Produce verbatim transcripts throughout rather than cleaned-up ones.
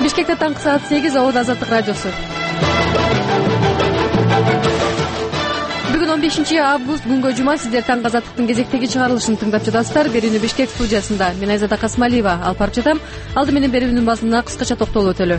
Бишкекте таңкы саат сегиз, Абада Азаттык радиосу. Бүгүн он бешинчи август, күнгө жума. Сиздер Таңкы Азаттыктын кезектеги чыгарылышын тыңдап жатасыздар. Берүүнү Бишкек студиясында мен Айзада Касмалиева алып барып жатам. Алды менен берүүнүн базына кыскача токтолуп өтөлү.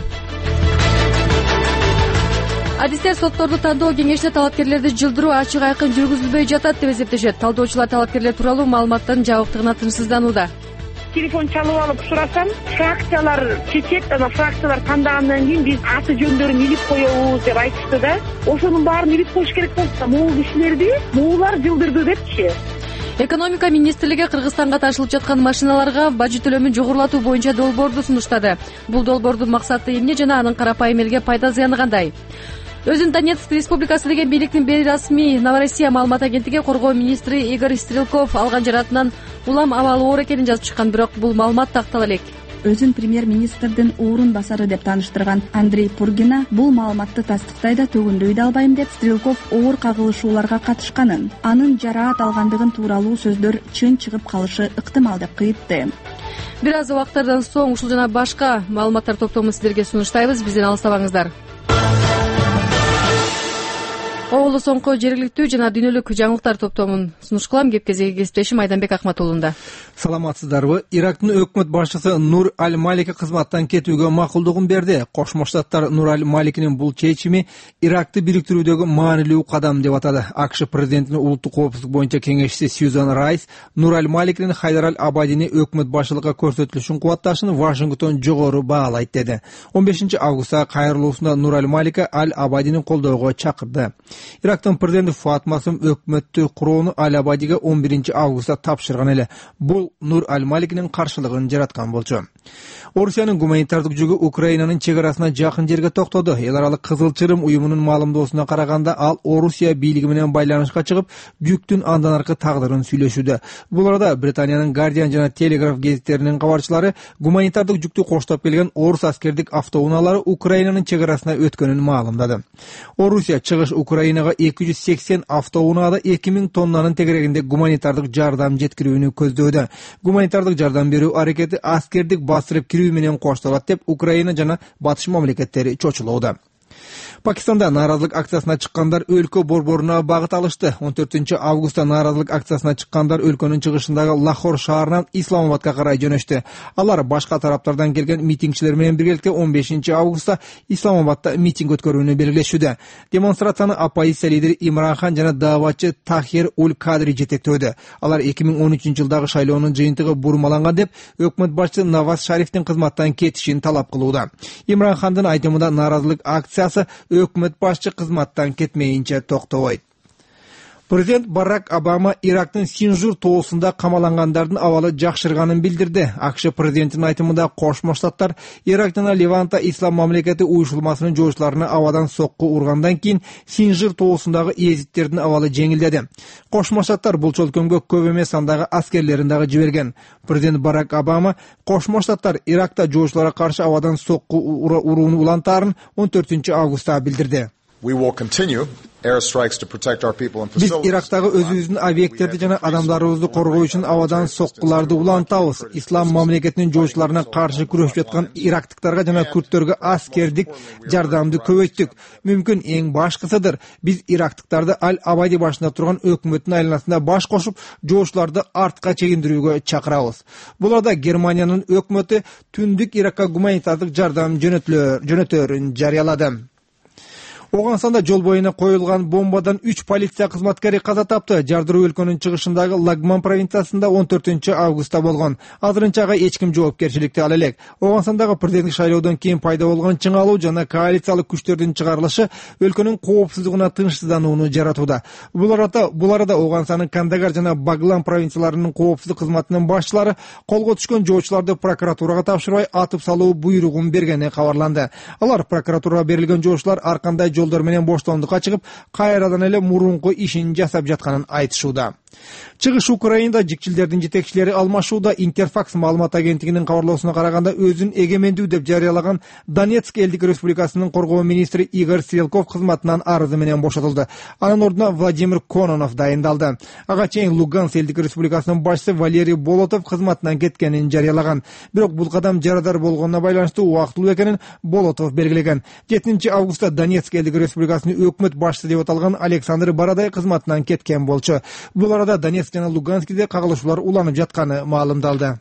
Адистер сотторду тандоо кеңешине талапкерлерди жылдыруу ачык айкын жүргүзүлбөй жатат деп эсептешет. Талдоочулар талапкерлер тууралуу маалыматтын жабыктыгына тынчсызданууда. Телефон чалып алып сурасам, фракциялар чечет, ана фракциялар тандагандан кийин биз аты жөндөрүн илип коебуз деп айтышты да. Ошонун баарын илип коюш керек болсо, могул кишилерди могулар жылдырды депчи. Экономика министрлиги Кыргызстанга ташылып жаткан машиналарга бажы төлөмүн жогорулатуу боюнча долбоорду сунуштады. Бул долбоордун максаты эмне жана анын карапайым элге пайда зыяны кандай? Өзүн Донецк республикасы деген бийликтин бейрасмий Новороссия маалымат агенттиги коргоо министри Игорь Стрелков алган жаратынан улам абалы оор экенин жазып чыккан, бирок бул маалымат тактала элек. Өзүн премьер-министрдин орун басары деп тааныштырган Андрей Пургина бул маалыматты тастыктай да төгүндөй да албайм деп Стрелков оор кагылышууларга катышканын, анын жараат алгандыгын тууралуу сөздөр чын чыгып калышы ыктымал деп кыйтты. Бир аз убакыттардан соң ушул жана башка маалыматтар топтомун сиздерге сунуштайбыз. Бизден алыстабаңыздар. Оолу соңку жергиликтүү жана дүйнөлүк жаңылыктар топтомун сунуш кылам. Кеп кезеги кесиптешим Айданбек Акматуулунда. Саламатсыздарбы? Ирактын өкмөт башчысы Нур Аль-Малики кызматтан кетүүгө макулдугун берди. Кошмо Штаттар Нур Аль-Маликинин бул чечими Иракты бириктирүүдөгү маанилүү кадам деп атады. АКШ президентинин улуттук коопсуздук боюнча кеңешчиси Сьюзан Райс Нур Аль-Маликинин Хайдар Аль-Абадини өкмөт башчылыкка көрсөтүлүшүн кубатташын Вашингтон жогору баалайт деди. он бешинчи августта кайрылуусунда Нур Аль-Малика Аль-Абадини колдоого чакырды. Ирактын президенти Фуат Масум өкмөттү курууну Аль-Абадиге он биринчи августта тапшырган эле. Бул Нур Аль-Маликинин каршылыгын жараткан болчу. Орусиянын гуманитардык жүгү Украинанын чек арасына жакын жерге токтоду. Эл аралык Кызыл Чырым уюмунун маалымдоосуна караганда, ал Орусия бийлиги менен байланышка чыгып, жүктүн андан аркы тагдырын сүйлөшүүдө. Бул арада Британиянын Guardian жана Telegraph гезиттеринин кабарчылары гуманитардык жүктү коштоп келген орус аскердик автоунаалары Украинанын чек арасына өткөнүн маалымдады. Орусия чыгыш Украинага эки жүз сексен автоунаада эки миң тоннанын тегерегинде гуманитардык жардам жеткирүүнү көздөөдө. Гуманитардык жардам берүү аракети аскердик басырып кирүү менен коштолот деп Украина жана батыш мамлекеттери чочулууда. Пакистанда нааразылык акциясына чыккандар өлкө борборуна багыт алышты. он төртүнчү августта нааразылык акциясына чыккандар өлкөнүн чыгышындагы Лахор шаарынан Исламабадка карай жөнөштү. Алар башка тараптардан келген митингчилер менен биргеликте он бешинчи августта Исламабадта митинг өткөрүүнү белгилешүүдө. Демонстрацияны оппозиция лидери Имран Хан жана дааватчы Тахир Уль Кадри жетектөөдө. Алар эки миң он үчүнчү жылдагы шайлоонун жыйынтыгы бурмаланган деп өкмөт башчысы Наваз Шарифтин кызматтан кетишин талап кылууда. Имран Хандын айтымында нааразылык акциясы өкмөт башчы кызматтан кетмейинче токтобойт. Президент Барак Обама Ирактын Синжур тоосунда камалангандардын абалы жакшырганын билдирди. АКШ президентинин айтымында Кошмо Штаттар Ирак жана Левантта ислам мамлекети уюшулмасынын жоочуларына абадан сокку ургандан кийин Синжур тоосундагы езиттердин абалы жеңилдеди. Кошмо Штаттар бул чөлкөмгө көп эмес сандагы аскерлерин дагы жиберген. Президент Барак Обама Кошмо Штаттар Иракта жоочуларга каршы абадан сокку урууну улантаарын он төртүнчү августта билдирди. Биз Ирактагы өзүбүздүн объекттерди жана адамдарыбызды коргоо үчүн абадан соккуларды улантабыз. Ислам мамлекетинин жоочуларына каршы күрөшүп жаткан ирактыктарга жана күрттөргө аскердик жардамды көбөйттүк. Мүмкүн эң башкысыдыр. Биз ирактыктарды Аль-Абади башында турган өкмөттүн айланасында баш кошуп, жоочуларды артка чегиндирүүгө чакырабыз. Бул арада Германиянын өкмөтү түндүк Иракка гуманитардык жардам жөнөтөөрүн жарыялады. Оганстанда жол боюна коюлган бомбадан үч полиция кызматкери каза тапты. Жардыруу өлкөнүн чыгышындагы Лагман провинциясында он төртүнчү августта болгон. Азырынча эч ким жоопкерчиликти ала элек. Оганстандагы президенттик шайлоодон кийин пайда болгон чыңалуу жана коалициялык күчтөрдүн чыгарылышы өлкөнүн коопсуздугуна тынчсызданууну жаратууда. Бул арада бул арада Оганстандын Кандагар жана Баглан провинцияларынын коопсуздук кызматынын башчылары колго түшкөн жоочуларды прокуратурага тапшырбай атып салуу буйругун бергени кабарланды. Алар прокуратурага берилген жоочулар ар кандай жолдор менен боштондукка чыгып, кайрадан эле мурунку ишин жасап жатканын айтышууда. Чыгыш Украинада жикчилдердин жетекчилери алмашууда. Интерфакс маалымат агенттигинин кабарлоосуна караганда, өзүн эгемендүү деп жарыялаган Донецк элдик республикасынын коргоо министри Игорь Стрелков кызматынан арызы менен бошотулду. Анын ордуна Владимир Кононов дайындалды. Ага чейин Луганск элдик республикасынын башчысы Валерий Болотов кызматынан кеткенин жарыялаган. Бирок бул кадам жарадар болгонуна байланыштуу убактылуу экенин Болотов белгилеген. жетинчи августта Донецк элдик республикасынын өкмөт башчысы деп аталган Александр Бородай кызматынан кеткен болчу. Бул арада Донецк жана Луганскиде кагылышуулар уланып жатканы маалымдалды.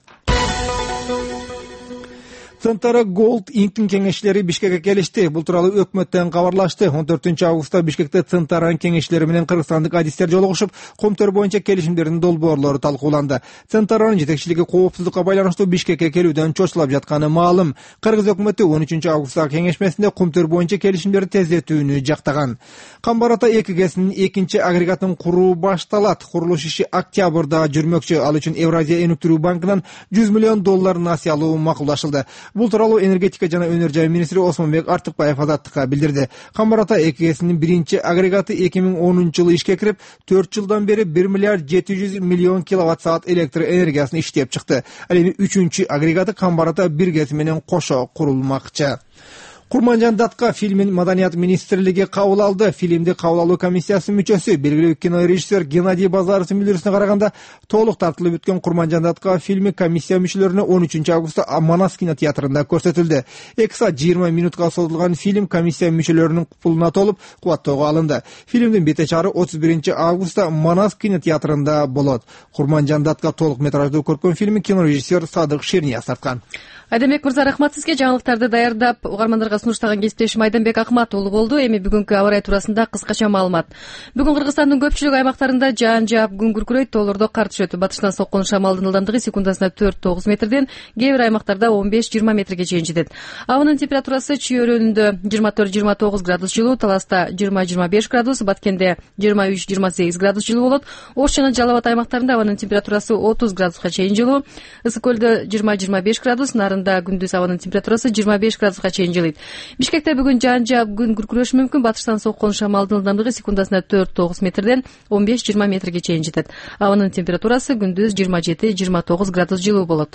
Центара Голд Инктин кеңешчилери Бишкекке келишти. Бул тууралуу өкмөттөн кабарлашты. он төртүнчү августта Бишкекте Центаранын кеңешчилери менен кыргызстандык адистер жолугушуп, Комтөр боюнча келишимдердин долбоорлору талкууланды. Центаранын жетекчилиги коопсуздукка байланыштуу Бишкекке келүүдөн чочулап жатканы маалым. Кыргыз өкмөтү он үчүнчү августтагы кеңешмесинде Комтөр боюнча келишимдерди тездетүүнү жактаган. Камбарата эки гэсинин экинчи агрегатын куруу башталат. Курулуш иши октябрда жүрмөкчү. Ал үчүн Евразия өнүктүрүү банкынан жүз миллион доллар насыя алуу макулдашылды. Бул тууралуу энергетика жана өнөр жай министри Осмонбек Артыкбаев Азаттыкка билдирди. Камбарата эки гэсинин биринчи агрегаты эки миң онунчу жылы ишке кирип, төрт жылдан бери бир миллиард жети жүз миллион киловатт саат электр энергиясын иштеп чыкты. Ал эми үчүнчү агрегаты Камбарата бир гэси менен кошо курулмакчы. Курманжан Датка фильмин Маданият министрлиги кабыл алды. Фильмди кабыл алуу комиссиясынын мүчөсү, белгилүү кинорежиссер Геннадий Базаровдун билдирүүсүнө караганда, толук тартылып бүткөн Курманжан Датка фильми комиссия мүчөлөрүнө он үчүнчү августта Манас кинотеатрында көрсөтүлдү. эки саат жыйырма минутка созулган фильм комиссия мүчөлөрүнүн пулуна толуп кубаттоого алынды. Фильмдин бете чыгары отуз биринчи августта Манас кинотеатрында болот. Курманжан Датка толук метраждуу көркөм фильми кинорежиссер Садык Шернияз тарткан. Айдамбек мырза, рахмат сизге. Жаңылыктарды даярдап угармандарга сунуштаган кесиптешим Айдамбек Акмат уулу болду. Эми бүгүнкү аба ырайы туурасында кыскача маалымат. Бүгүн Кыргызстандын көпчүлүк аймактарында жаан жаап, күн күркүрөйт, тоолордо кар түшөт. Батыштан соккон шамалдын ылдамдыгы секундасына төрт тогуз метрден, кээ бир аймактарда он беш жыйырма метрге чейин жетет. Абанын температурасы Чүй-Өрөөнүндө жыйырма төрт жыйырма тогуз градус жылуу, Таласта жыйырма жыйырма беш градус, Баткенде жыйырма үч жыйырма сегиз градус жылуу болот. Ош жана Жалал Абад аймактарында абанын температурасы отуз градуска чейин жылуу. Ысык көлдө жыйырма жыйырма беш градус, Нарында күндүз абанын температурасы жыйырма беш градуска чейин жылыйт. Бишкекте бүгүн жаан жаап, күн күркүрөшү мүмкүн. Батыштан соккон шамалдын ылдамдыгы секундасына төрт тогуз метрден он беш жыйырма метрге чейин жетет. Абанын температурасы күндүз жыйырма жети жыйырма тогуз градус жылуу болот.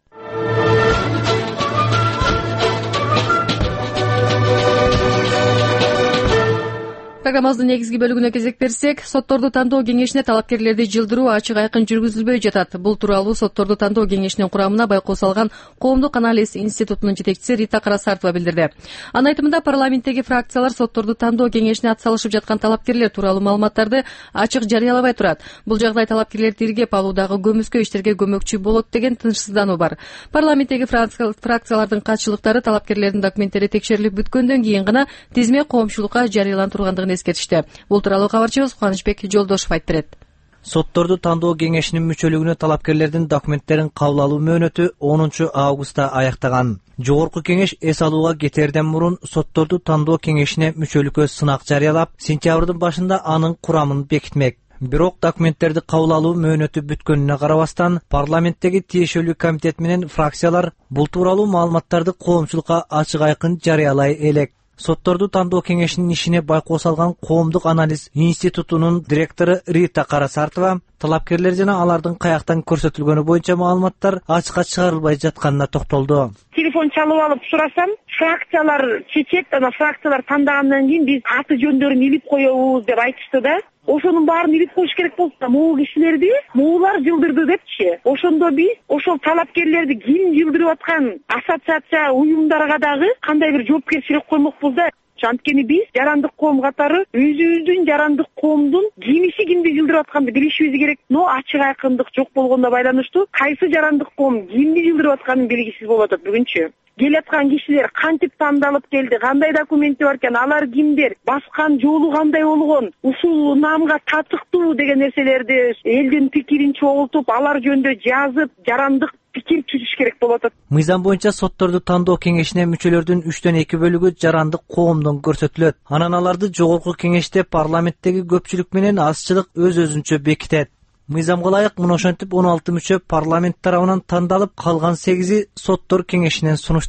Программабыздын негизги бөлүгүнө кезек берсек, сотторду тандоо кеңешине талапкерлерди жылдыруу ачык айкын жүргүзүлбөй жатат. Бул тууралуу сотторду тандоо кеңешинин курамына байкоо салган Коомдук анализ институтунун жетекчиси Рита Карасартова билдирди. Анын айтымында, парламенттеги фракциялар сотторду тандоо кеңешине атсалышып жаткан талапкерлер тууралуу маалыматтарды ачык жарыялабай турат. Бул жагдай талапкерлерди иргеп алуудагы көмүскө иштерге көмөкчү болот деген тынчсыздануу бар. Парламенттеги фракциялардын катчылыктары талапкерлердин документтери текшерилип бүткөндөн кийин гана тизме коомчулукка жарыялантырылгандыгын эскертишти. Бул тууралуу кабарчыбыз Кубанычбек Жолдошов айтып берет. Сотторду тандоо кеңешинин мүчөлүгүнө талапкерлердин документтерин кабыл алуу мөөнөтү онунчу августта аяктаган. Жогорку кеңеш эс алууга кетерден мурун сотторду тандоо кеңешине мүчөлүккө сынак жарыялап, сентябрдын башында анын курамын бекитмек. Бирок документтерди кабыл алуу мөөнөтү бүткөнүнө карабастан, парламенттеги тиешелүү комитет менен фракциялар бул тууралуу маалыматтарды коомчулукка ачык айкын жарыялай элек. Сотторду тандоо кеңешинин ишине байкоо салган Коомдук анализ институтунун директору Рита Карасартова талапкерлер жана алардын каяктан көрсөтүлгөнү боюнча маалыматтар ачыкка чыгарылбай жатканына токтолду. Телефон чалып алып сурасам, фракциялар чечет, ана фракциялар тандагандан кийин биз аты жөндөрүн илип коебуз деп айтышты да. Ошонун баарын илип коюш керек болуп да, могу кишилерди моулар жылдырды депчи. Ошондо биз ошол талапкерлерди ким жылдырып аткан ассоциация уюмдарга дагы кандай бир жоопкерчилик коймокпуз да. Анткени биз жарандык коом катары өзүбүздүн жарандык коомдун кимиси кимди жылдырып атканды билишибиз керек. Но ачык айкындык жок болгондо байланыштуу кайсы жарандык коом кимди жылдырып атканы белгисиз болуп атат бүгүнчү. Келаткан кишилер кантип тандалып келди, кандай документи бар экен, алар кимдер, баскан жолу кандай болгон, ушул наамга татыктуу деген нерселерди элдин пикирин чогултуп, алар жөнүндө жазып, жарандык пикир түзүш керек болуп атат. Мыйзам боюнча сотторду тандоо кеңешине мүчөлөрдүн үчтөн эки бөлүгү жарандык коомдон көрсөтүлөт. Анан аларды жогорку кеңеште парламенттеги көпчүлүк менен азчылык өз-өзүнчө бекитет. Мыйзамга ылайык мына ошентип он алты мүчө парламент тарабынан тандалып, калган сегизи соттор кеңешинен сунушталат.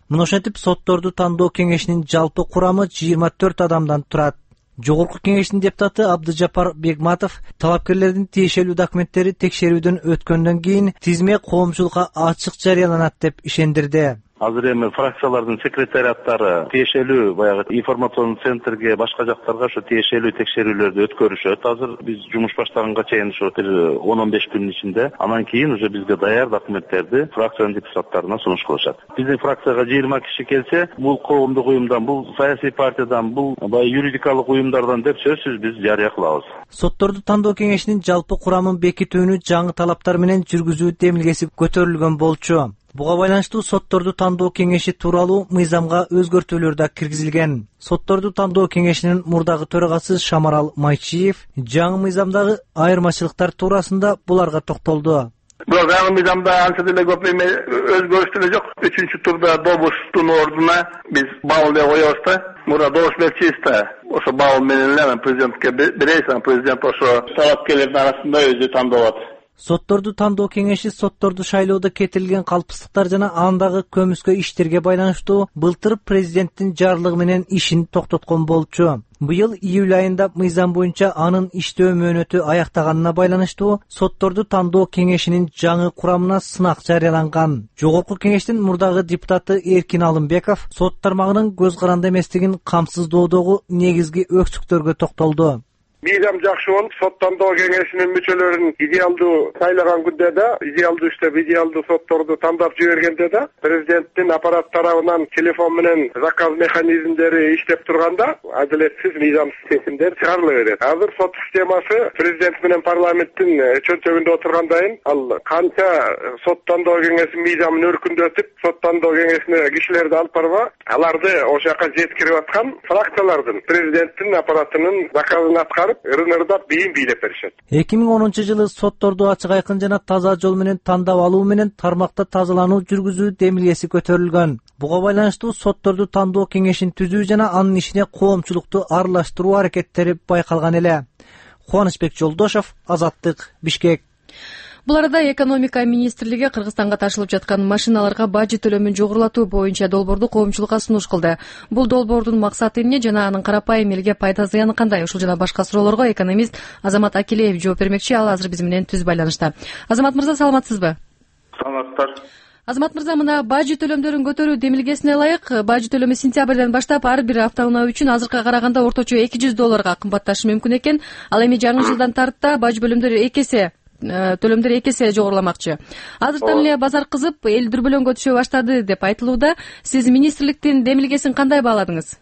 Мына ошентип сотторду тандоо кеңешинин жалпы курамы жыйырма төрт адамдан турат. Жогорку кеңештин депутаты Абдыжапар Бегматов талапкерлердин тиешелүү документтери текшерүүдөн өткөндөн кийин тизме коомчулукка ачык жарыяланат деп ишендирди. Азыр эми фракциялардын секретариаттары тиешелүү баягы информацион центрге, башка жактарга ошо тиешелүү текшерүүлөрдү өткөрүшөт. Азыр биз жумуш баштаганга чейин ошо бир он он беш күнүн ичинде, анан кийин уже бизге даяр документтерди фракциянын депутаттарына сунуш кылышат. Биздин фракцияга жыйырма киши келсе, бул коомдук уюмдан, бул саясий партиядан, бул баягы юридикалык уюмдардан деп сөзсүз биз жарыя кылабыз. Сотторду тандоо кеңешинин жалпы курамын бекитүүнү жаңы талаптар менен жүргүзүү демилгеси көтөрүлгөн болчу. Буга байланыштуу сотторду тандоо кеңеши тууралуу мыйзамга өзгөртүүлөр да киргизилген. Сотторду тандоо кеңешинин мурдагы төрагасы Шамарал Майчиев жаңы мыйзамдагы айырмачылыктар туурасында буларга токтолду. Бирок жаңы мыйзамда анча деле көп эме өзгөрүш деле жок. Үчүнчү турда добуштун ордуна биз баал деп коебуз да. Мурда добуш берчүбүз да. Ошо баал менен эле президентке беребиз, президент ошо талапкерлердин арасында өзү тандалат. Сотторду тандоо кеңеши сотторду шайлоодо кетирилген калпсыздыктар жана андагы көмүскө иштерге байланыштуу былтыр президенттин жарлыгы менен ишин токтоткон болчу. Быйыл июль айында мыйзам боюнча анын иштөө мөөнөтү аяктаганына байланыштуу сотторду тандоо кеңешинин жаңы курамына сынак жарыяланган. Жогорку кеңештин мурдагы депутаты Эркин Алымбеков сот тармагынын көз каранды эместигин камсыздоодогу негизги өксүктөргө токтолду. Мыйзам жакшы болуп, сот тандоо кеңешинин мүчөлөрүн идеалдуу сайлаган күндө да, идеалдуу иштеп, идеалдуу сотторду тандап жибергенде да, президенттин аппарат тарабынан телефон менен заказ механизмдери иштеп турганда, адилетсиз мыйзамсыз чечимдер чыгарыла берет. Азыр сот системасы президент менен парламенттин чөнтөгүндө отургандайын, ал канча сот тандоо кеңешинин мыйзамын өркүндөтүп, сот тандоо кеңешине кишилерди алып барба, аларды ошол жака жеткирип аткан фракциялардын президенттин аппаратынын заказын аткарып ырын-ырдап бийин бийлеп беришет. эки миң онунчу жылы сотторду ачык айкын жана таза жол менен тандап алуу менен тармакта тазалануу жүргүзүү демилгеси көтөрүлгөн. Буга байланыштуу сотторду тандоо кеңешин түзүү жана анын ишине коомчулукту аралаштыруу аракеттери байкалган эле. Кубанычбек Жолдошов, Азаттык, Бишкек. Бул арада экономика министрлиги Кыргызстанга ташылып жаткан машиналарга бажы төлөмүн жогорулатуу боюнча долбоорду коомчулукка сунуш кылды. Бул долбоордун максаты эмне жана анын карапайым элге пайда зыяны кандай? Ушул жана башка суроолорго экономист Азамат Акилеев жооп бермекчи. Ал азыр биз менен түз байланышта. Азамат мырза, саламатсызбы? Саламаттар. Азамат мырза, мына бажы төлөмдөрүн көтөрүү демилгесине ылайык бажы төлөмү сентябрдан баштап ар бир автоунаа үчүн азыркыга караганда орточо эки жүз долларга кымбатташы мүмкүн экен. Ал эми жаңы жылдан тарта бажы бөлүмдөрү эки эсе төлөмдөр эки эсе жогоруламакчы. Азыртан эле базар кызып, эл дүрбөлөңгө түшө баштады деп айтылууда. Сиз министрликтин демилгесин кандай бааладыңыз?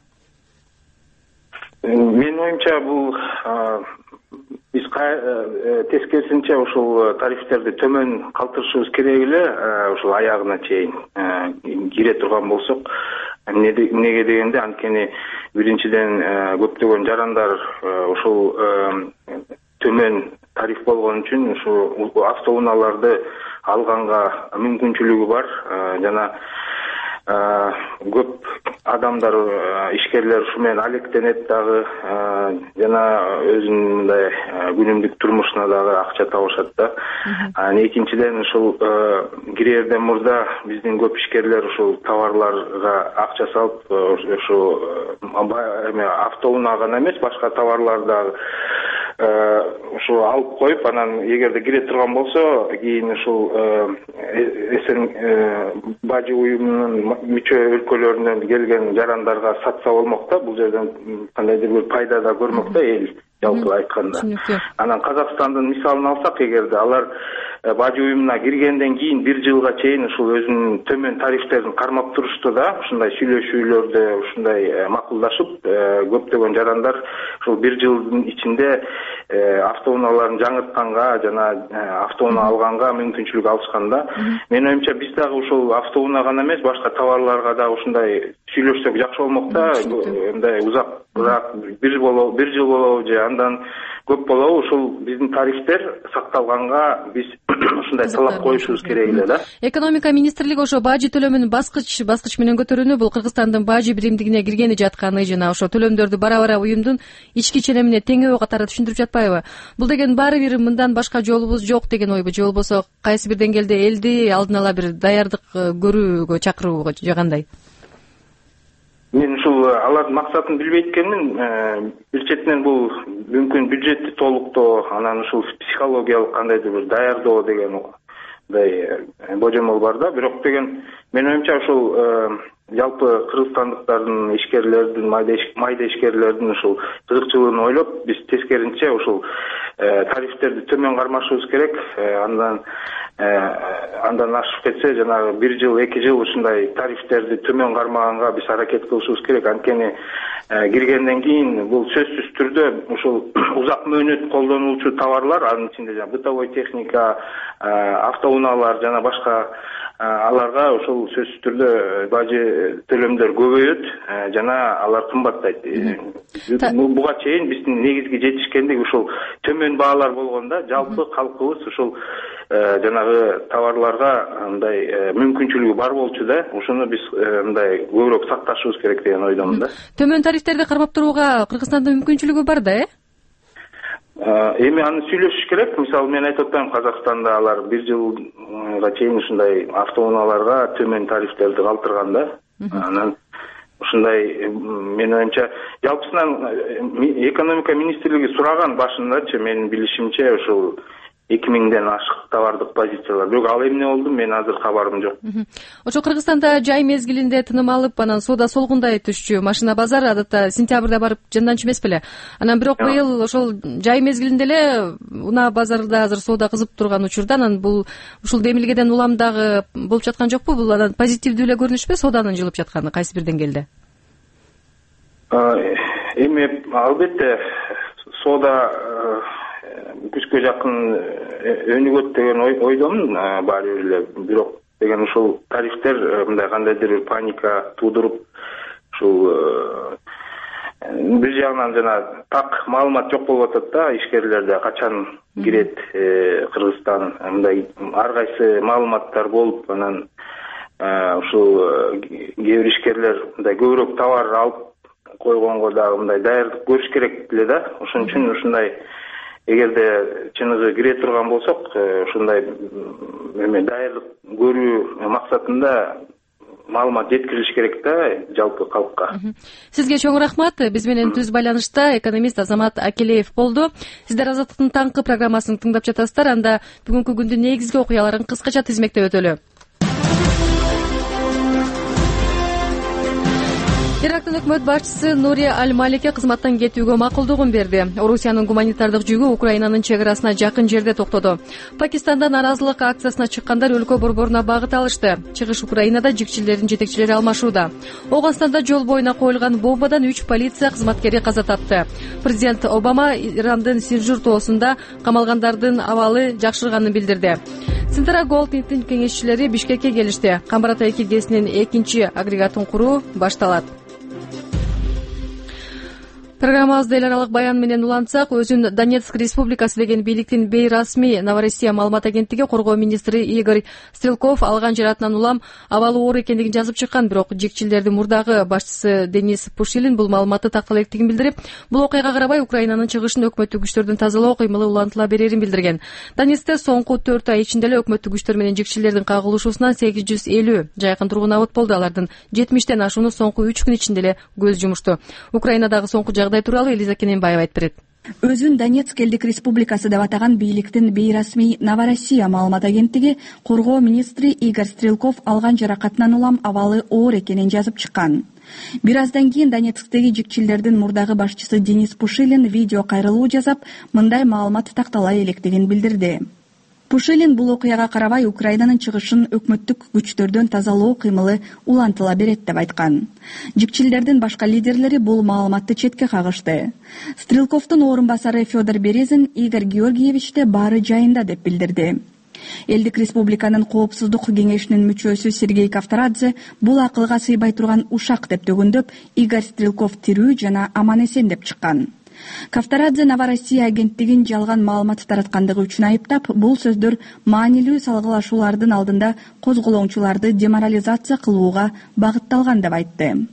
Менин оюмча бул биз тескерисинче ушул тарифтерди төмөн калтырышыбыз керек эле, ушул аягына чейин кире турган болсок. Неге дегенде, анткени биринчиден көптөгөн жарандар ушул төмөн тариф болгон үчүн ушу автоунааларды алганга мүмкүнчүлүгү бар жана көп адамдар, ишкерлер ушу менен алектенет дагы жана өзүнүн мындай күнүмдүк турмушуна дагы акча табышат да. Экинчиден ушул кирерден мурда биздин көп ишкерлер ушул товарларга акча салып, ушу автоунаа гана эмес, башка товарларды дагы ушу алып коюп, анан эгерде кире турган болсо, кийин ушул эсен бажы уюмунун мүчө өлкөлөрүнөн келген жарандарга сатса болмок да. Бул жерден кандайдыр бир пайда да көрмөк да эл, жалпы айтканда. Анан Казакстандын мисалын алсак, эгерде алар бажы уюмуна киргенден кийин бир жылга чейин ушул өзүнүн төмөн тарифтерин кармап турушту да. Ушундай сүйлөшүүлөрдө ушундай макулдашып, көптөгөн жарандар ушул бир жылдын ичинде автоунааларын жаңыртканга жана автоунаа алганга мүмкүнчүлүк алышкан да. Менин оюмча биз дагы ушул автоунаа гана эмес, башка товарларга да ушундай сүйлөшсөк жакшы болмок да. Мындай узакыраак бир болобу, бир жыл болобу же андан көп болобу, ушул биздин тарифтер сакталганга биз ушундай талап коюшубуз керек эле да. Экономика министрлиги ошо бажы төлөмүн баскыч баскыч менен көтөрүүнү, бул Кыргызстандын бажы биримдигине киргени жатканы жана ошо төлөмдөрдү бара-бара уюмдун ички ченемине теңөө катары түшүндүрүп жатпайбы? Бул деген баары бир мындан башка жолубуз жок деген ойбу, же болбосо кайсы бир деңгээлде элди алдын ала бир даярдык көрүүгө чакырууга же кандай? ушул алардын максатын билбейт экенмин. Бир четинен бул мүмкүн бюджетти толуктоо, анан ушул психологиялык кандайдыр бир даярдоо деген мындай божомол бар да. Бирок деген менин оюмча ушул жалпы кыргызстандыктардын ишкерлердин, майда ишкерлердин ушул кызыкчылыгын ойлоп, биз тескеринче ушул тарифтерди төмөн кармашыбыз керек. Андан андан ашып кетсе, жанагы бир жыл, эки жыл ушундай тарифтерди төмөн кармаганга биз аракет кылышыбыз керек. Анткени киргенден кийин бул сөзсүз түрдө ушул узак мөөнөт колдонулчу товарлар, анын ичинде жана бытовой техника, автоунаалар жана башка аларга ушул сөзсүз түрдө бажы төлөмдөр көбөйөт жана алар кымбаттайт. Буга чейин биздин негизги жетишкендик ушул төмөн баалар болгондо жалпы калкыбыз ушул жанагы товарларга мындай мүмкүнчүлүгү бар болчу да. Ошону биз мындай көбүрөөк сакташыбыз керек деген ойдомун да. Төмөн тарифтерди кармап турууга Кыргызстандын мүмкүнчүлүгү бар да, э? Эми аны сүйлөшүш керек. Мисалы мен айтып атпаймынбы, Казакстанда алар бир жылга чейин ушундай автоунааларга төмөн тарифтерди калтырган да. Анан ушундай менин оюмча жалпысынан экономика министрлиги сураган башындачы, менин билишимче ушул эки миңден ашык товардык позициялар. Бирок ал эмне болду, мен азыр кабарым жок. Ошо Кыргызстанда жай мезгилинде тыным алып, анан соода солгундай түшчү. Машина базар адатта сентябрда барып жанданчу эмес беле. Анан бирок быйыл ошол жай мезгилинде эле унаа базарда азыр соода кызып турган учурда, анан бул ушул демилгеден улам дагы болуп жаткан жокпу? Бул анан позитивдүү эле көрүнүшпү сооданын жылып жатканы кайсы бир деңгээлде? Эми албетте соода күзгө жакын өнүгөт деген ойдомун баары бир эле. Бирок деген ушул тарифтер мындай кандайдыр бир паника туудуруп, ушул бир жагынан жана так маалымат жок болуп атат да, ишкерлерде качан кирет Кыргызстан, мындай ар кайсы маалыматтар болуп, анан ушул кээ бир ишкерлер мындай көбүрөөк товар алып койгонго дагы мындай даярдык көрүш керек эле да. Ошон үчүн ушундай эгерде чыныгы кире турган болсок, ушундай эме даярдык көрүү максатында маалымат жеткирилиш керек да жалпы калкка. Сизге чоң рахмат. Биз менен түз байланышта экономист Азамат Акелеев болду. Сиздер Азаттыктын таңкы программасын тыңдап жатасыздар. Анда бүгүнкү күндүн негизги окуяларын кыскача тизмектеп өтөлү. Ирактын өкмөт башчысы Нури Аль-Малики кызматтан кетүүгө макулдугун берди. Орусиянын гуманитардык жүгү Украинанын чек арасына жакын жерде токтоду. Пакистанда наразылык акциясына чыккандар өлкө борборуна багыт алышты. Чыгыш Украинада жикчилердин жетекчилери алмашууда. Оганстанда жол боюна коюлган бомбадан үч полиция кызматкери каза тапты. Президент Обама Ирандын Синжур тоосунда камалгандардын абалы жакшырганын билдирди. Синтара Голдниктин кеңешчилери Бишкекке келишти. Камбар-Ата эки гэсинин экинчи агрегатын куруу башталат. Программабызды эл аралык баян менен улантсак, өзүн Донецк республикасы деген бийликтин бейрасмий Новороссия маалымат агенттиги коргоо министри Игорь Стрелков алган жаратынан улам абалы оор экендигин жазып чыккан. Бирок жикчилердин мурдагы башчысы Денис Пушилин бул маалыматты тактала электигин билдирип, бул окуяга карабай Украинанын чыгышын өкмөттүк күчтөрдүн тазалоо кыймылы улантыла берерин билдирген. Донецкте соңку төрт ай ичинде эле өкмөттүк күчтөр менен жикчилердин кагылышуусунан сегиз жүз элүү жайкын тургун абот болду. Алардын жетимиштен ашууну соңку үч күн ичинде эле көз жумушту. Украинадагы соңку жагдай тууралуу Элиза Кененбаева айтып берет. Өзүн Донецк элдик республикасы деп атаган бийликтин бейрасмий Новороссия маалымат агенттиги коргоо министри Игорь Стрелков алган жаракатынан улам абалы оор экенин жазып чыккан. Бир аздан кийин Донецктеги жикчилердин мурдагы башчысы Денис Пушилин видео кайрылуу жасап, мындай маалымат тактала электигин билдирди. Пушилин бул окуяга карабай Украинанын чыгышын өкмөттүк күчтөрдөн тазалоо кыймылы улантыла берет деп айткан. Жикчилердин башка лидерлери бул маалыматты четке кагышты. Стрелковдун орун басары Федор Березин Игорь Георгиевичте баары жайында деп билдирди. Элдик республиканын коопсуздук кеңешинин мүчөсү Сергей Кавторадзе бул акылга сыйбай турган ушак деп төгүндөп, Игорь Стрелков тирүү жана аман эсен деп чыккан. Кавторадзе Новороссия агенттигин жалган маалымат тараткандыгы үчүн айыптап, бул сөздөр маанилүү салгылашуулардын алдында козголоңчуларды деморализация кылууга багытталган деп айтты.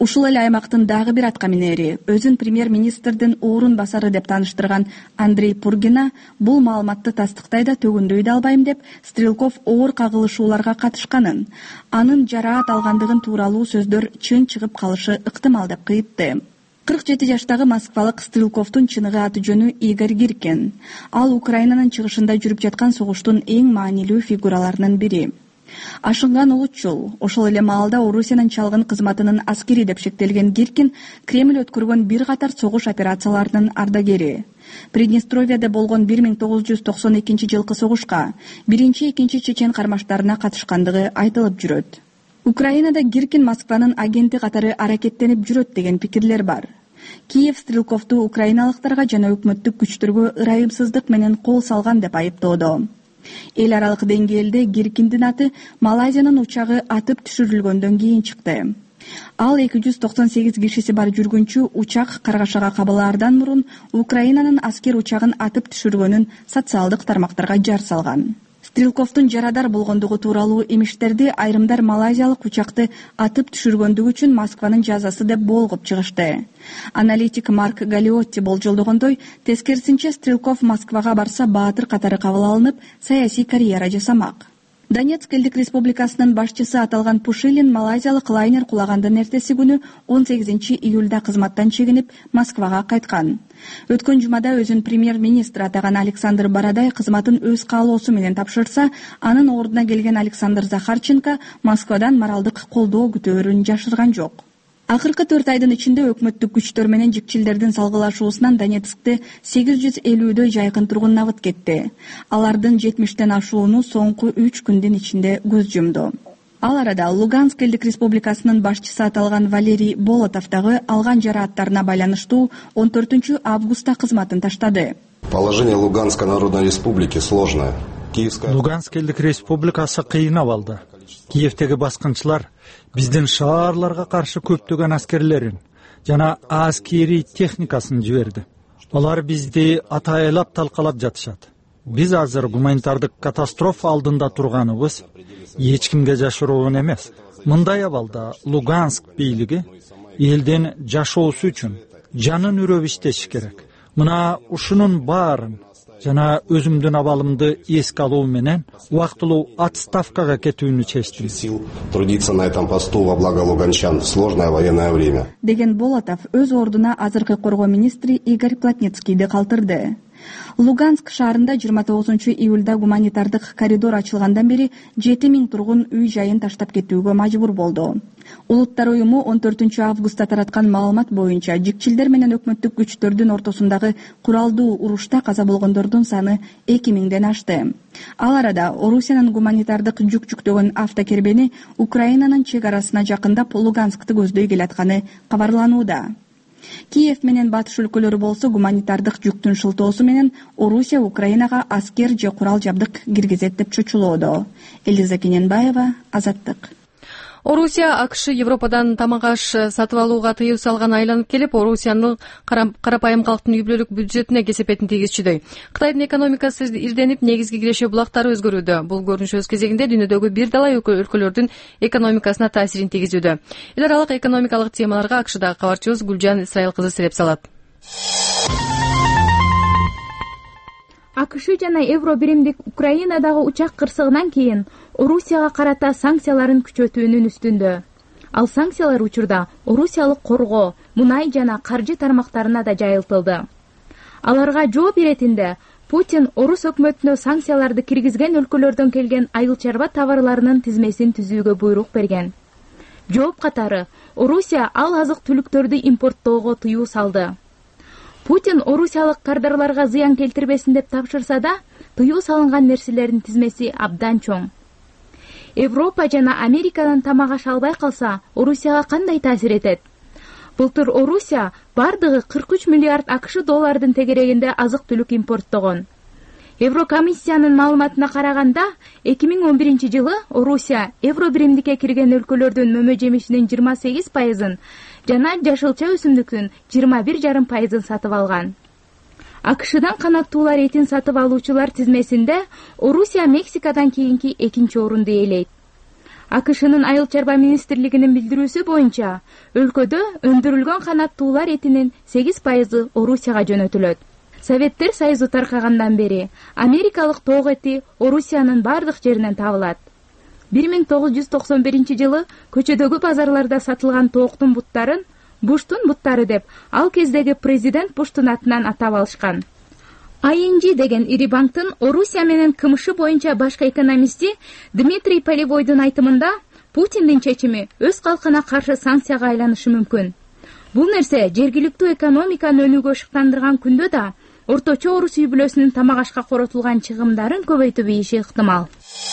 Ушул эле аймактын дагы бир атка минери, өзүн премьер-министрдин орун басары деп тааныштырган Андрей Пургина бул маалыматты тастыктай да төгүндөй да албайм деп Стрелков оор кагылышууларга катышканын, анын жараат алгандыгын тууралуу сөздөр чын чыгып калышы ыктымал деп кыйытты. кырк жети жаштагы москвалык Стрелковдун чыныгы аты жөнү Игорь Гиркин. Ал Украинанын чыгышында жүрүп жаткан согуштун эң маанилүү фигураларынын бири. Ашынган улутчул, ошол эле маалда Орусиянын чалгын кызматынын аскери деп шектелген Гиркин Кремль өткөргөн бир катар согуш операцияларынын ардагери. Приднестровьеде болгон бир миң тогуз жүз токсон экинчи жылкы согушка биринчи экинчи чечен кармаштарына катышкандыгы айтылып жүрөт. Украинада Гиркин Москванын агенти катары аракеттенип жүрөт деген пикирлер бар. Киев Стрелковду украиналыктарга жана өкмөттүк күчтөргө ырайымсыздык менен кол салган деп айыптоодо. Эл аралык деңгээлде Гиркиндин аты Малайзиянын учагы атып түшүрүлгөндөн кийин чыкты. Ал эки жүз токсон сегиз кишиси бар жүргүнчү учак каргашага кабылаардан мурун Украинанын аскер учагын атып түшүргөнүн социалдык тармактарга жар салган. Стрелковдун жарадар болгондугу тууралуу эмиштерди айрымдар малайзиялык учакты атып түшүргөндүгү үчүн Москванын жазасы деп болгоп чыгышты. Аналитик Марк Галиотти болжолдогондой, тескерисинче Стрелков Москвага барса баатыр катары кабыл алынып, саясий карьера жасамак. Донецк элдик республикасынын башчысы аталган Пушилин малайзиялык лайнер кулагандын эртеси күнү он сегизинчи июлда кызматтан чегинип Москвага кайткан. Өткөн жумада өзүн премьер-министр атаган Александр Бородай кызматын өз каалоосу менен тапшырса, анын ордуна келген Александр Захарченко Москвадан моралдык колдоо күтөөрүн жашырган жок. Акыркы төрт айдын ичинде өкмөттүк күчтөр менен жикчилдердин салгылашуусунан Донецкте сегиз жүз элүүдөй жайкын тургун набыт кетти. Алардын жетимиштен ашууну соңку үч күндүн ичинде көз жумду. Ал арада Луганск элдик республикасынын башчысы аталган Валерий Болотов дагы алган жарааттарына байланыштуу он төртүнчү августта кызматын таштады. Положение Луганской Народной Республики сложное. Луганск элдик республикасы кыйын абалда. Киевдеги баскынчылар биздин шаарларга каршы көптөгөн аскерлерин жана аскери техникасын жиберди. Алар бизди атайылап талкалап жатышат. Биз азыр гуманитардык катастрофа алдында турганыбыз эч кимге жашыруун эмес. Мындай абалда Луганск бийлиги элдин жашоосу үчүн жанын үрөп иштеши керек. Мына ушунун баарын жана өзүмдүн абалымды эске алуу менен убактылуу отставкага кетүүнү чечтим. Трудиться на этом посту во благо луганчан в сложное военное время. Деген Болотов өз ордуна азыркы коргоо министри Игорь Плотницкийди калтырды. Луганск шаарында жыйырма тогузунчу июлда гуманитардык коридор ачылгандан бери жети миң тургун үй жайын таштап кетүүгө мажбур болду. Улуттар уюму он төртүнчү августта тараткан маалымат боюнча жикчилдер менен өкмөттүк күчтөрдүн ортосундагы куралдуу урушта каза болгондордун саны эки миңден ашты. Ал арада Орусиянын гуманитардык жүк жүктөгөн автокербени Украинанын чек арасына жакындап Луганскты көздөй келатканы кабарланууда. Киев менен батыш өлкөлөрү болсо гуманитардык жүктүн шылтоосу менен Орусия Украинага аскер же курал жабдык киргизет деп чочулоодо. Элиза Кененбаева, Азаттык. Орусия АКШ Европадан тамак аш сатып алууга тыюу салган айланып келип, Орусиянын карапайым калктын үй бүлөлүк бюджетине кесепетин тийгизчүдөй. Кытайдын экономикасы ирденип, негизги киреши булактары өзгөрүүдө. Бул көрүнүш өз кезегинде дүйнөдөгү бир далай өлкөлөрдүн экономикасына таасирин тийгизүүдө. Эл аралык экономикалык темаларга АКШдагы кабарчыбыз Гүлжан Исраил кызы сиреп салат. АКШ жана Евро биримдик Украинадагы учак кырсыгынан кийин Орусияга карата санкцияларын күчөтүүнүн үстүндө. Ал санкциялар учурда Орусиялык коргоо, мунай жана каржы тармактарына да жайылтылды. Аларга жооп иретинде Путин орус өкмөтүнө санкцияларды киргизген өлкөлөрдөн келген айыл чарба товарларынын тизмесин түзүүгө буйрук берген. Жооп катары Орусия ал азык-түлүктөрдү импорттоого тыюу салды. Путин орусиялык кардарларга зыян келтирбесин деп тапшырса да, тыюу салынган нерселердин тизмеси абдан чоң. Европа жана Америкадан тамак аш албай калса, Орусияга кандай таасир этет? Былтыр Орусия бардыгы кырк үч миллиард АКШ доллардын тегерегинде азык-түлүк импорттогон. Еврокомиссиянын маалыматына караганда, эки миң он биринчи жылы Орусия Евро биримдикке кирген өлкөлөрдүн мөмө жемишинин жыйырма сегиз пайызын жана жашылча өсүмдүктүн жыйырма бир жарым пайызын сатып алган. АКШдан канаттуулар этин сатып алуучулар тизмесинде Орусия Мексикадан кийинки экинчи орунду ээлейт. акшнын айыл чарба министрлигинин билдирүүсү боюнча өлкөдө өндүрүлгөн канаттуулар этинин сегиз пайызы Орусияга жөнөтүлөт. Советтер Союзу таркагандан бери америкалык тоок эти Орусиянын бардык жеринен табылат. бир миң тогуз жүз токсон биринчи жылы көчөдөгү базарларда сатылган тооктун буттарын Буштун буттары деп ал кездеги президент Буштун атынан атап алышкан. ай эн джи деген ири банктын Орусия менен кымышы боюнча башкы экономисти Дмитрий Полевойдун айтымында Путиндин чечими өз калкына каршы санкцияга айланышы мүмкүн. Бул нерсе жергиликтүү экономиканы өнүгүү шыктандырган күндө да орточо орус үй бүлөсүнүн тамак ашка коротулган чыгымдарын көбөйтүп ийиши ыктымал.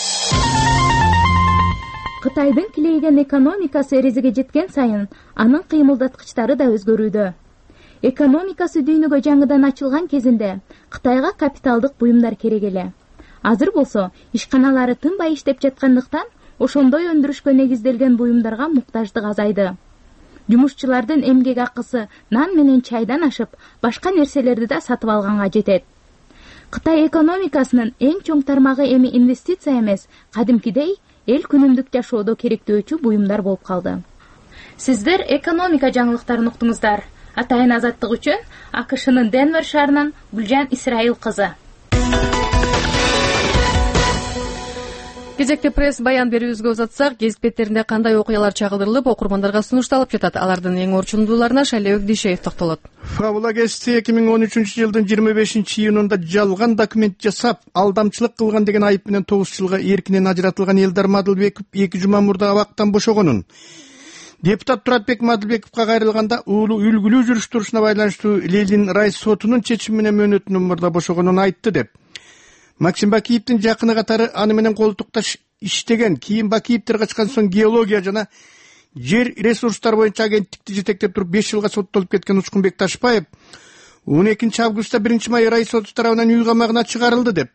Кытайдын килейген экономикасы эрезеге жеткен сайын анын кыймылдаткычтары да өзгөрүүдө. Экономикасы дүйнөгө жаңыдан ачылган кезинде Кытайга капиталдык буюмдар керек эле. Азыр болсо ишканалары тынбай иштеп жаткандыктан ошондой өндүрүшкө негизделген буюмдарга муктаждык азайды. Жумушчулардын эмгек акысы нан менен чайдан ашып, башка нерселерди да сатып алганга жетет. Кытай экономикасынын эң чоң тармагы эми инвестиция эмес, кадимкидей эл күнүмдүк жашоодо керектөөчү буюмдар болуп калды. Сиздер экономика жаңылыктарын уктуңуздар. Атайын азаттык үчүн акшнын Денвер шаарынан Гүлжан Исраил кызы. Кезекте пресс баян берүүбүзгө узатсак, гезит беттеринде кандай окуялар чагылдырылып, окурмандарга сунушталып жатат? Алардын эң орчундууларына Шайлебек Дишеев токтолот. Фабула гезити эки миң он үчүнчү жылдын жыйырма бешинчи июнунда жалган документ жасап, алдамчылык кылган деген айып менен тогуз жылга эркинен ажыратылган Элдар Мадылбеков эки жума мурда абактан бошогонун. Депутат Туратбек Мадылбековго кайрылганда уулу үлгүлүү жүрүш турушуна байланыштуу Ленин райс сотунун чечими менен мөөнөтүнөн мурда бошогонун айтты деп. Максим Бакиевдин жакыны катары аны менен колтукташ иштеген, кийин Бакиевдер качкан соң геология жана жер ресурстар боюнча агенттикти жетектеп туруп беш жылга соттолуп кеткен Учкунбек Ташпаев он экинчи августта биринчи май райс соту тарабынан үй камагына чыгарылды деп.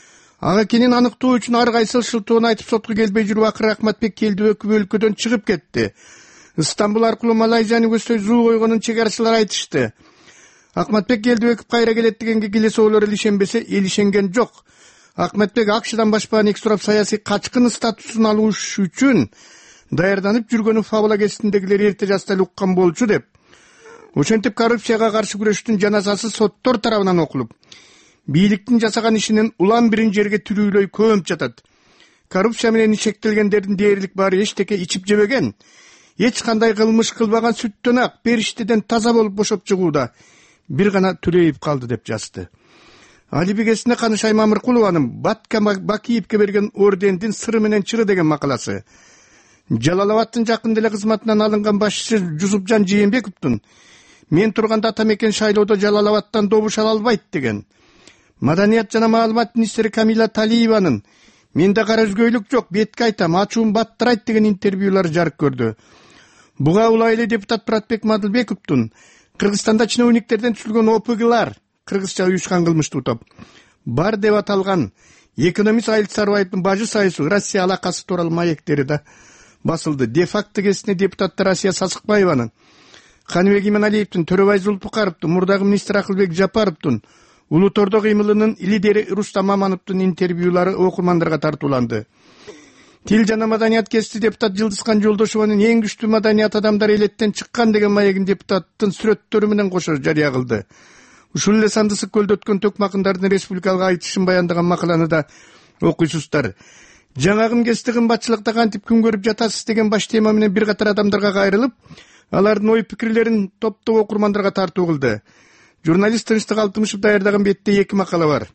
Ага кенен аныктоо үчүн ар кайсы шылтоону айтып сотко келбей жүрүп акыры Акматбек Келдибеков өлкөдөн чыгып кетти. Стамбул аркылуу Малайзияны көздөй зуу койгонун чек арачылар айтышты. Акматбек Келдибеков кайра келет дегенге келесоолор илишенбесе, илишенген жок. Акматбек акшдан башпаанек сурап саясий качкын статусун алууш үчүн даярданып жүргөнү Фабула гезитиндегилер эрте жашта эле уккан болчу деп. Ошентип коррупцияга каршы күрөштүн жаназасы соттор тарабынан окулуп, бийликтин жасаган ишинен улам бирин жерге түрүүлөй көмүп жатат. Коррупция менен ишектелгендердин дээрлик баары эчтеке ичип жебеген, эч кандай кылмыш кылбаган сүттөн ак периштеден таза болуп бошоп чыгууда бир гана Төлөев калды деп жазды. Алибигесине Каныш Аймамыркулованын Батка Бакиевке берген ордендин сыры менен чыры деген макаласы. Жалал-Абадтын жакын эле кызматынан алынган башчысы Жусупжан Жээнбековдун мен турганда ата мекен шайлоодо Жалал-Абадтан добуш ала албайт деген. Маданият жана маалымат министри Камила Талиеванын менде кара өзгөйлүк жок, бетке айтам, ачуум баттырайт деген интервьюлар жарык көрдү. Буга улай эле депутат Туратбек Мадылбековдун Кыргызстанда чиновниктерден түзүлгөн о пэ гэлар кыргызча уюшкан кылмыштуу топ бар деп аталган экономист Айыл Сарбаевдин бажы сайысу Россия алакасы тууралуу маектери да басылды. Де-факто кесине депутаттар Асия Сасыкбаеванын, Каныбек Иманалиевдин, Төрөбай Зулпукаровдун, мурдагы министр Акылбек Жапаровдун, Улуу Тордо кыймылынын лидери Рустам Мамановдун интервьюлары окурмандарга тартууланды. Тил жана маданият кести депутат Жылдызкан Жолдошованын эң күчтүү маданият адамдары элеттен чыккан деген маегин депутаттын сүрөттөрү менен кошо жарыя кылды. Ушул эле Сандысык көлдө өткөн төкмө акындардын республикалык айтышын баяндаган макаланы да окуйсуздар. Жаңагым кести кымбатчылыкта кантип күн көрүп жатасыз деген баш тема менен бир катар адамдарга кайрылып, алардын ой пикирлерин топтоо окурмандарга тартуу кылды. Журналист Тынчтык Алтымышев даярдаган бетте эки макала бар.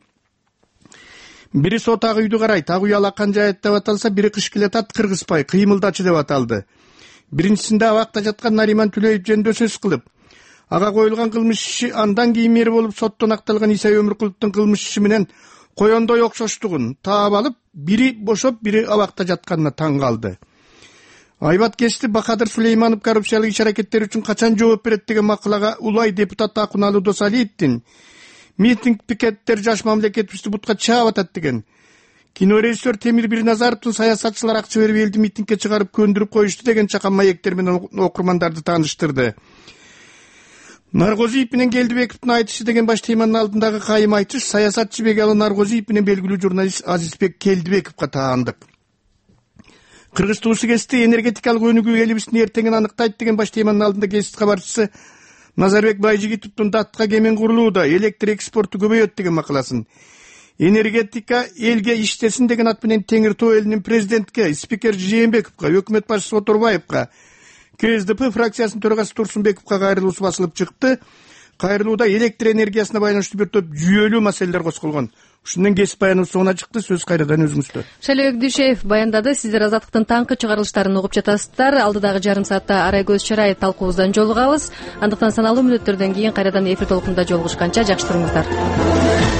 Бири сот ак үйдү карайт, ак үй алакан жайыт деп аталса, бири кыш келатат Кыргызбай, кыймылдачы деп аталды. Биринчисинде абакта жаткан Нариман Төлөев жөнүндө сөз кылып, ага коюлган кылмыш иши андан кийин мери болуп соттон акталган Иса Өмүркуловдун кылмыш иши менен коёндой окшоштугун таап алып, бири бошоп, бири абакта жатканына таң калды. Айбат кести Бахадыр Сулейманов коррупциялык иш-аракеттер үчүн качан жооп берет деген макалага улай депутат Акуналы Досалиевдин митинг пикеттер жаш мамлекетибизди бутка чаап атат деген. Кинорежиссер Темир Бирназаровдун саясатчылар акча берип элди митингге чыгарып көндүрүп коюшту деген чакан маектер менен окурмандарды тааныштырды. Наргозиев менен Келдибековдун айтышы деген баш теманын алдындагы кайым айтыш саясатчы Бегалы Наргозиев менен белгилүү журналист Азизбек Келдибековго таандык. Кыргыз туусу кести энергетикалык өнүгүү элибиздин эртеңин аныктайт деген баш теманын алдында кест кабарчысы Назарбек Байжигитовдун датка кемен курулууда, электр экспорту көбөйөт деген макаласын, энергетика элге иштесин деген ат менен Теңир Тоо элинин президентке, спикер Жээнбековго, өкмөт башчысы Оторбаевга, КСДП фракциясынын төрагасы Турсунбековго кайрылуусу басылып чыкты. Кайрылууда электр энергиясына байланыштуу бир топ жүйөлүү маселелер козголгон. Ушундан кесип баяныбыз соңуна чыкты. Сөз кайрадан өзүңүздө. Шайлебек Дүйшеев баяндады. Сиздер Азаттыктын таңкы чыгарылыштарын угуп жатасыздар. Алдыдагы жарым саатта арай көз чарай талкуубуздан жолугабыз. Андыктан саналуу мүнөттөрдөн кийин кайрадан эфир толкунунда жолугушканча жакшы туруңуздар.